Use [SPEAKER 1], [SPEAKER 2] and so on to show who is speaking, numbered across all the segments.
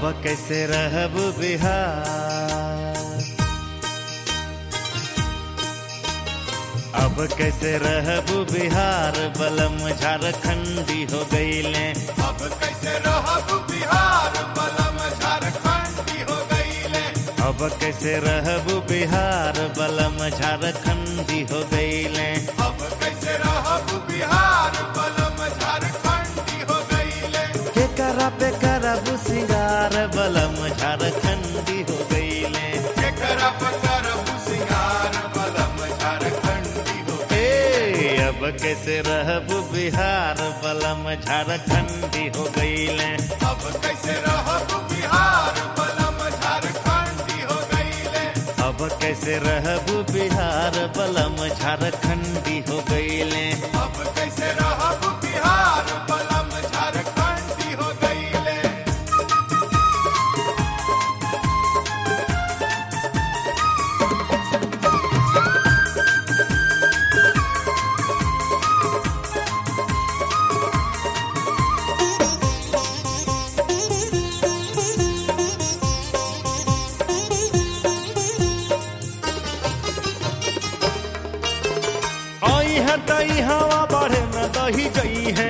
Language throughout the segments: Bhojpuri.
[SPEAKER 1] कैसे रहब बिहार, अब कैसे रहब बिहार, बलम झारखंडी हो गईले।
[SPEAKER 2] अब कैसे रहब बिहार, बलम झारखंडी हो गईले।
[SPEAKER 1] अब कैसे रहब बिहार, बलम झारखंडी हो गईले।
[SPEAKER 2] अब कैसे रहब बिहार, बलम झारखंडी हो गईले।
[SPEAKER 1] के करा पे करब सिंगार, बलम झारखंडी हो गईले।
[SPEAKER 2] के करब करब सिंगार, बलम झारखंडी हो गईले।
[SPEAKER 1] अब कैसे रहब बिहार, बलम झारखंडी हो गईले।
[SPEAKER 2] अब कैसे रहब बिहार, बलम झारखंडी हो गईले।
[SPEAKER 1] अब कैसे रहब बिहार, बलम झारखंडी हो गईले।
[SPEAKER 2] अब कैसे रहब बिहार, बलम झारखंडी हो गईले।
[SPEAKER 1] आई है तई हवा बढ़े में दही गई है,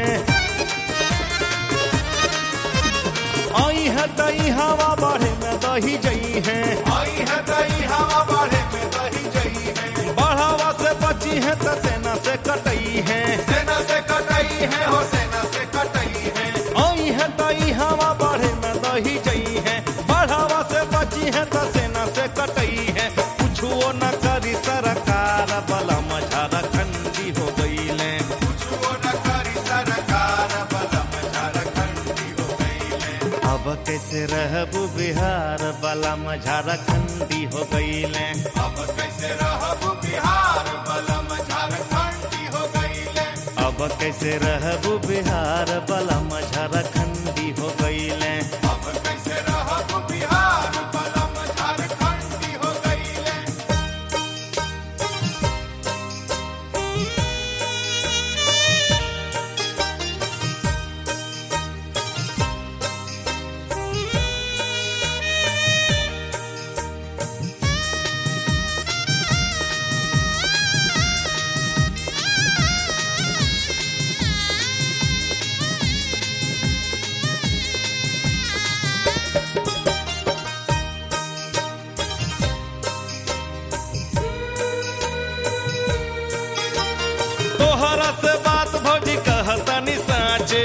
[SPEAKER 1] आई है तई हवा बढ़े में दही गई है।
[SPEAKER 2] आई है दही हवा बढ़े में दही जई है।
[SPEAKER 1] बढ़ावा से बची है तो सेना से कटई है।
[SPEAKER 2] सेना से कटई है, हो सेना से कटई है।
[SPEAKER 1] आई है तई हवा बढ़े में दही गई है। बढ़ावा से बची है तो सेना से कटई है। कुछो न करी सरकार, बलम झारखंडी हो गईले।
[SPEAKER 2] कुछो न करी सरकार, बलम झारखंडी हो गईले।
[SPEAKER 1] अब कैसे रहब बिहार, बलम झारखंडी हो गईले।
[SPEAKER 2] अब कैसे रहब बिहार, बलम झारखंडी हो गईले।
[SPEAKER 1] अब कैसे रहब बिहार, बलम झारखंडी हो गईले।
[SPEAKER 2] अब कैसे रहब बिहार, बलम झारखंडी हो गईले।
[SPEAKER 1] तोहरा से बात भौजी कहतनी साचे,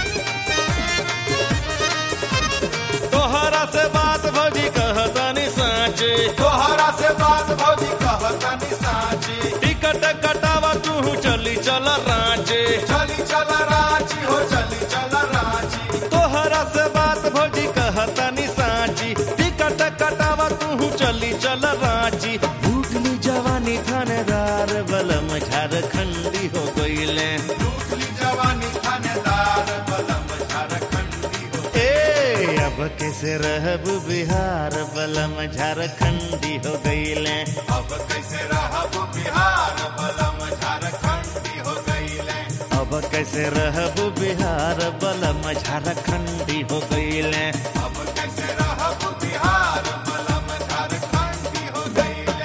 [SPEAKER 1] तोहरा से बात भौजी कहतनी साचे।
[SPEAKER 2] तोहरा से बात भौजी कहतनी साची।
[SPEAKER 1] टिकट कटावा तू चली चल रांचे।
[SPEAKER 2] चली चल रांची, हो चली चल रांची।
[SPEAKER 1] तोहरा से बात भौजी कहतनी साची। टिकट कटावा तू चली चल रांची। भूखली जवानी थानेदार, बलम झारखंडी हो गईले।
[SPEAKER 2] लूटली जवानी थानेदार, बलम झारखंडी हो
[SPEAKER 1] ए अब कैसे रहब बिहार, बलम झारखंडी हो गईले।
[SPEAKER 2] अब कैसे रहब बिहार, बलम झारखंडी हो गईले।
[SPEAKER 1] अब कैसे रहब बिहार, बलम झारखंडी हो गईले।
[SPEAKER 2] अब कैसे रहब बिहार, बलम झारखंडी हो गईले।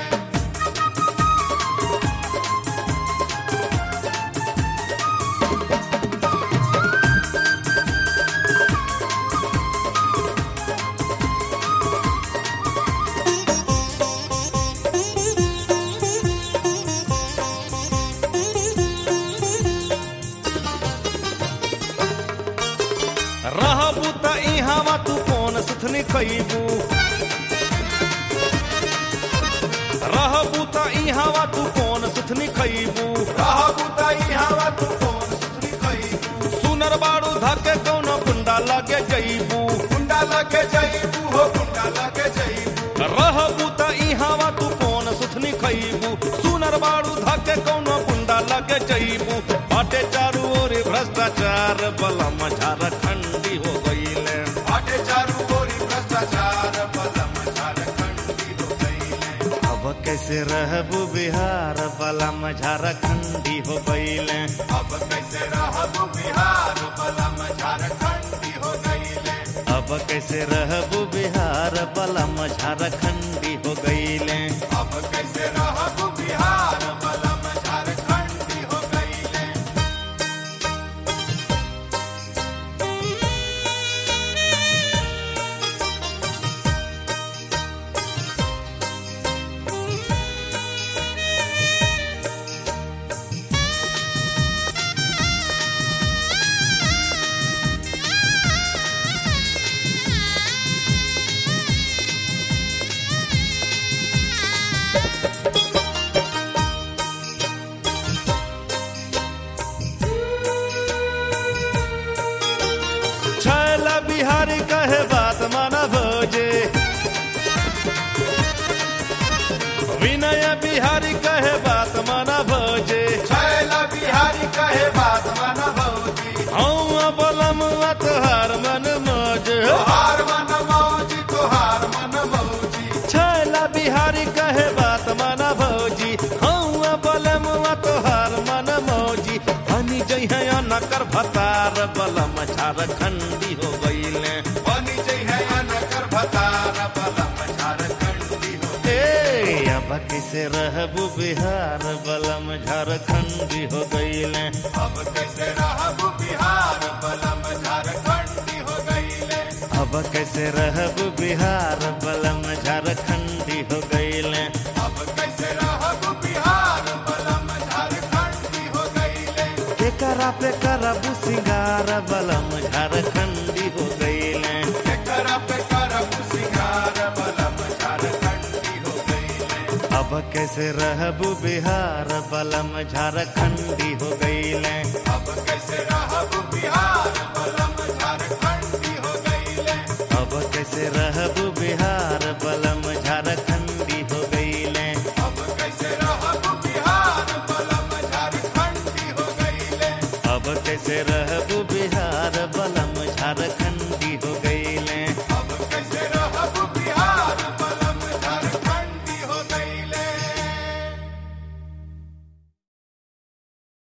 [SPEAKER 1] रहबू त इहावा तू कौन सुथनी खइबू, रहबू त इहावा तू कौन सुथनी खइबू।
[SPEAKER 2] रहबू तई हवा तू कौन सुथनी खइबू।
[SPEAKER 1] सुनर बाड़ू धके कौन गुंडा लगे जइबू।
[SPEAKER 2] गुंडा लगे जइबू, हो गुंडा लगे जइबू।
[SPEAKER 1] रहबू त इहावा तू कौन सुथनी खइबू। सुनर बाड़ू धके कौन गुंडा लगे जइबू। बाटे चारू ओर भ्रष्टाचार, बलम झारखंडी हो गईले।
[SPEAKER 2] बाटे चारू ओरी भ्रष्टाचार, बलम झारखंडी हो गईले।
[SPEAKER 1] अब कैसे रहबू बिहार, बलम झारखंडी हो गईले।
[SPEAKER 2] अब कैसे रहब बिहार, बलम झारखंडी हो गईले।
[SPEAKER 1] अब कैसे रहबू बिहार बलम झारखंडी हो गईले।
[SPEAKER 2] अब कैसे रहब बिहार बलम झारखंडी हो गईले।
[SPEAKER 1] छैला बिहारी कहे बात माना भोजे, विनय बिहारी कहे बात माना भोजे।
[SPEAKER 2] छैला बिहारी कहे बात मन भौजी,
[SPEAKER 1] हौआ बलम तोहार मन मौज।
[SPEAKER 2] तोहार मन मौजी, तोहार मन मौजी।
[SPEAKER 1] छैला बिहारी कहे बात माना भौजी, हौआ बलम तोहार मन मौजी। हनी जइहे नकर भतार बलम झारखंडी हो गईले।
[SPEAKER 2] बनी जइहे अनकर भतार बलम झारखंडी हो
[SPEAKER 1] ए अब कैसे रहबू बिहार बलम झारखंडी हो गईले।
[SPEAKER 2] अब कैसे रहब बिहार बलम झारखंडी हो गईले।
[SPEAKER 1] अब कैसे रहबू बिहार बलम झारखंडी हो गईले।
[SPEAKER 2] अब कैसे रहब बिहार बलम झारखंडी हो गईले।
[SPEAKER 1] केकरा पे करबू सिंगार बलम झारखंडी हो गईले।
[SPEAKER 2] एकरा पे करब सिंगार बलम झारखंडी हो गईले।
[SPEAKER 1] अब कैसे रहबू बिहार बलम झारखंडी हो गईले।
[SPEAKER 2] अब कैसे रहब बिहार बलम झारखंडी हो गईले।
[SPEAKER 1] अब कैसे रहबू बिहार बलम झारखंडी हो गईले।
[SPEAKER 2] अब कैसे रहब बिहार बलम झारखंडी हो गईले।
[SPEAKER 1] अब कैसे रहबू बिहार बलम झारखंडी